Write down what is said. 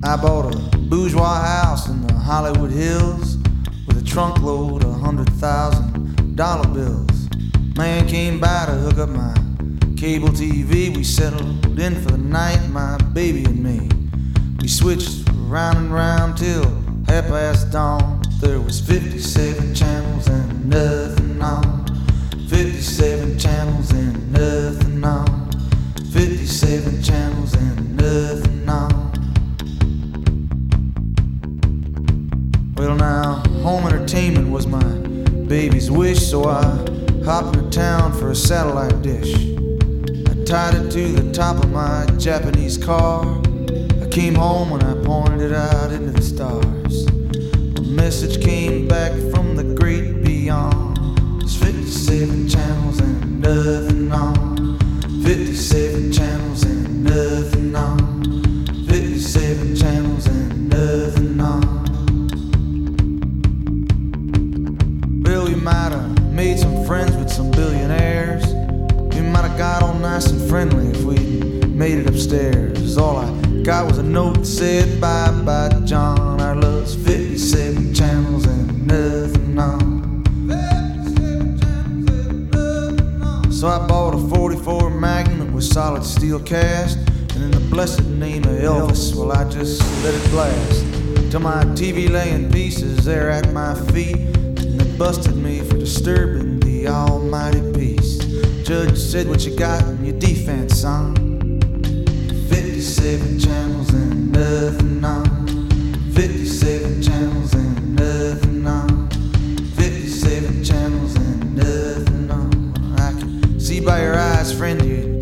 I bought a bourgeois house in the Hollywood Hills with a trunk load of $100,000 bills. Man came by to hook up my cable TV. We settled in for the night, my baby and me. We switched round and round till half past dawn. There was 57 channels and nothing on. 57 channels and nothing on. 57 channels and nothing on. Well now, home entertainment was my baby's wish, so I hopped into town for a satellite dish. I tied it to the top of my Japanese car. I came home when I pointed it out into the stars. A message came back from the great beyond. There's 57 channels and nothing on. 57 channels and nothing on. 57 channels and nothing on. Well, we might have made some friends with some billionaires. We might have got all nice and friendly if we made it upstairs. All I got was a note that said, bye bye John, our love's 57 channels and nothing on. So I bought a 44 Magnum that was solid steel cast, and in the blessed name of Elvis, well, I just let it blast till my TV lay in pieces there at my feet, and they busted me for disturbing the almighty peace. Judge said, what you got in your defense, son? 57 channels and nothing on. 57 channels and nothing on. 57 channels and nothing on. I can see by your eyes, friend, you